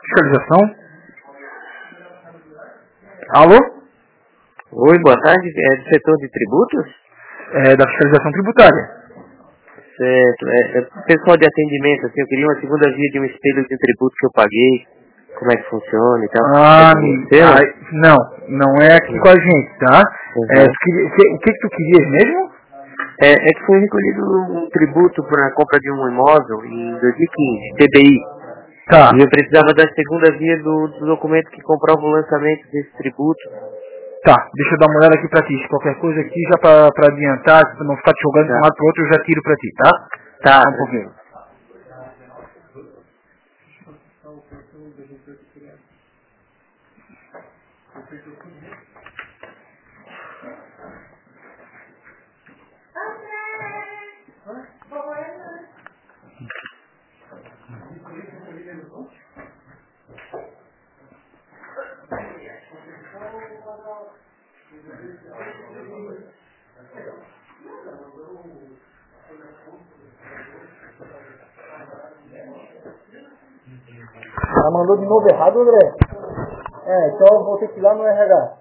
Fiscalização. Alô? Oi, boa tarde. É do setor de tributos? É da fiscalização tributária. Certo. Pessoal de atendimento, assim, eu queria uma segunda via de um espelho de tributo que eu paguei. Como é que funciona e tal. Não é aqui com a gente, tá? Uhum. O que tu querias mesmo? É que foi recolhido um tributo para a compra de um imóvel em 2015, TBI. Tá. E eu precisava da segunda via do documento que comprova o lançamento desse tributo. Tá, deixa eu dar uma olhada aqui pra ti. Qualquer coisa aqui, já pra adiantar, pra não ficar te jogando de um lado pro outro, eu já tiro pra ti, tá? Tá. Só um pouquinho. Ela mandou de novo errado, André? Então eu vou ter que ir lá no RH.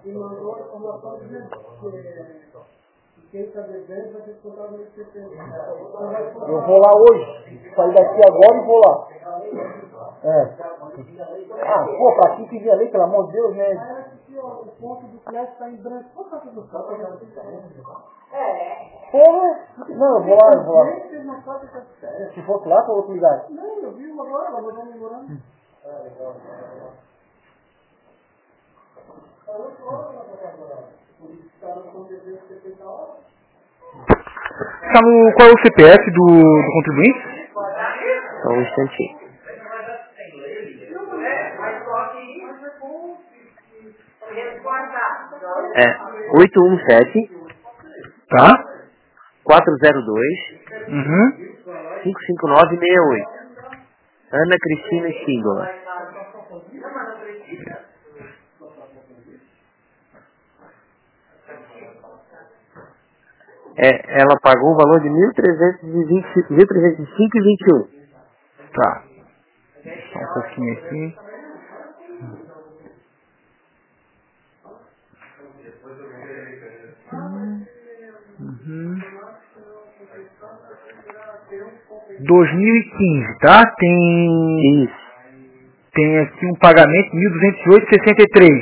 Eu vou lá hoje. Sair daqui agora e vou lá. Pra quem pedir a lei, pelo amor de Deus, né? O ponto do flash tá em branco. Porra! Não, eu vou lá. Se fosse lá, para outro lugar. Não, eu vi agora, ela mandou me morando. Qual é o CPF do contribuinte? Só um instantinho. É 817 Tá? 402 Uhum. 55968. Ana Cristina Xingola. Ela pagou o valor de 1.305,21. Tá. Só um pouquinho aqui. Uhum. 2015, tá? Tem aqui um pagamento 1.208,63.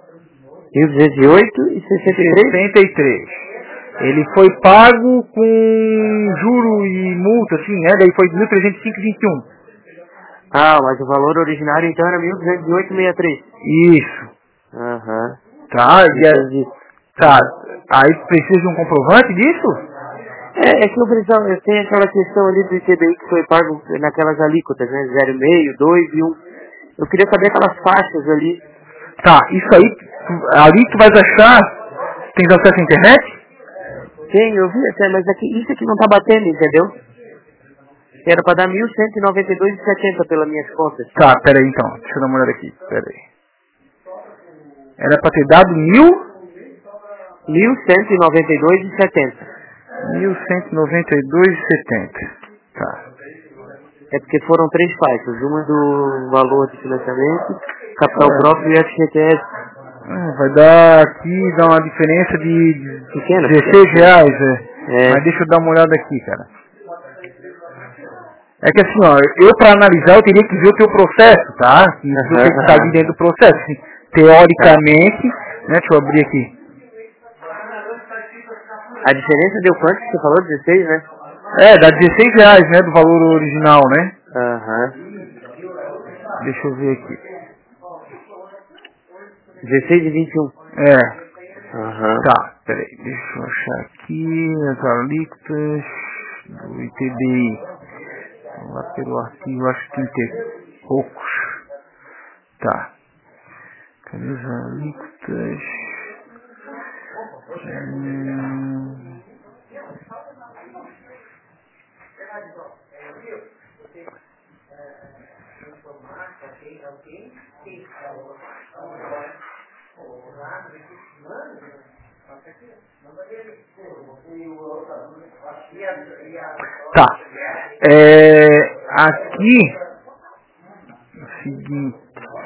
1.208,63? Ele foi pago com juro e multa, assim, né? Daí foi 1.305,21. Mas o valor originário então era 1.208,63. Isso. Aham. Tá, tá. Aí precisa de um comprovante disso? É que eu tenho aquela questão ali do ITBI que foi pago naquelas alíquotas, né? 0,5, 2 e 1. Eu queria saber aquelas faixas ali. Tá, isso aí, ali tu vais achar, tem acesso à internet? Tem, eu vi até, mas isso aqui não tá batendo, entendeu? Era pra dar 1.192,70 pelas minhas contas. Tá, peraí então, deixa eu dar uma olhada aqui, peraí. Era pra ter dado 1.192,70. 1.192,70. Tá. É porque foram 3 faixas, uma do valor de financiamento, capital próprio e FGTS. Vai dar aqui, dá uma diferença de Pequena? R$16, Mas deixa eu dar uma olhada aqui, cara. É que assim, eu pra analisar eu teria que ver o teu processo, tá? Isso tem que estar ali dentro do processo. Assim, teoricamente, né? Deixa eu abrir aqui. A diferença deu quanto que você falou? 16, né? Dá R$16, né? Do valor original, né? Aham. Deixa eu ver aqui. 16 e 21. Aham. Tá, peraí. Deixa eu achar aqui as alíquotas do ITBI. Vamos lá pelo artigo, acho que 30 e poucos. Tá. Cadê as alíquotas? Tá. Aqui, o seguinte,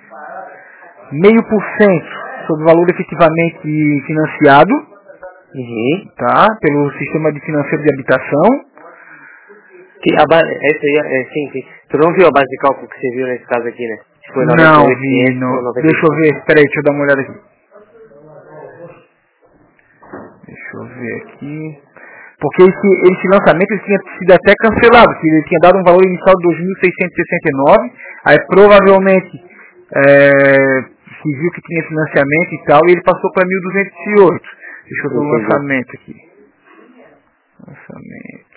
0,5% sobre o valor efetivamente financiado, tá? Pelo sistema de financeiro de habitação. Sim. Tu não viu a base de cálculo que você viu nesse caso aqui, né? Foi Não vi, deixa eu ver, peraí, deixa eu dar uma olhada aqui. Deixa eu ver aqui. Porque esse lançamento ele tinha sido até cancelado, que ele tinha dado um valor inicial de 2.669, aí provavelmente se viu que tinha financiamento e tal, e ele passou para 1.208. Deixa eu ver o lançamento aqui. Lançamento.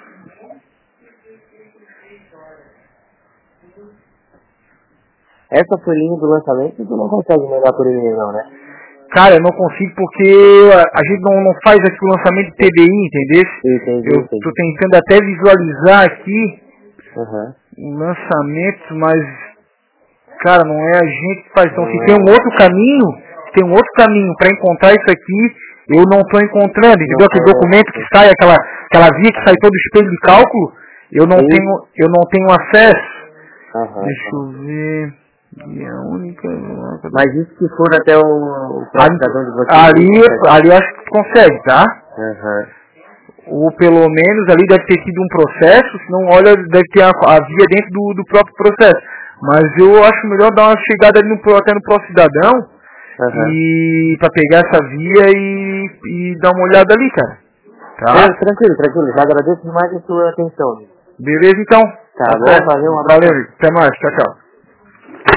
Essa folhinha do lançamento tu não consegue mandar por e-mail não, né? Cara, eu não consigo porque a gente não faz aqui o lançamento de TBI, entendeu? Eu tô tentando até visualizar aqui o lançamento, mas, cara, não é a gente que faz. Então, se tem um outro caminho para encontrar isso aqui, eu não estou encontrando, entendeu? Aquele documento que sai, aquela via que sai todo o espelho de cálculo, eu não tenho acesso. Deixa eu ver. Guia única. Mas isso que for até o cidadão de vocês. Ali eu acho que tu consegue, tá? Ou pelo menos ali deve ter sido um processo, se não olha, deve ter a via dentro do próprio processo. Mas eu acho melhor dar uma chegada ali até no próprio cidadão e para pegar essa via e dar uma olhada ali, cara. Tá? Tranquilo. Já agradeço demais a sua atenção. Beleza, então. Tá bom, valeu, um abraço. Valeu, até mais, tchau.